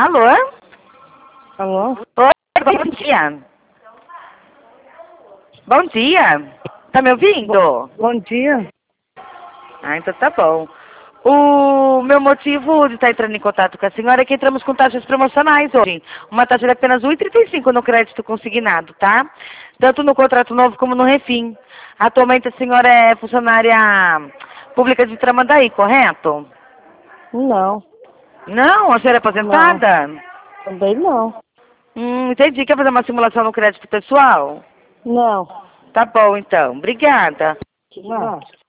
Alô? Alô? Oi, bom dia. Bom dia. Tá me ouvindo? Bom dia. Ah, então tá bom. O meu motivo de estar entrando em contato com a senhora é que entramos com taxas promocionais hoje. Uma taxa de apenas R$ 1,35 no crédito consignado, tá? Tanto no contrato novo como no refim. Atualmente a senhora é funcionária pública de Tramandaí, correto? Não, Não? A senhora é não. aposentada? Também não. Entendi. Quer fazer uma simulação no crédito pessoal? Não. Tá bom, então. Obrigada. Não.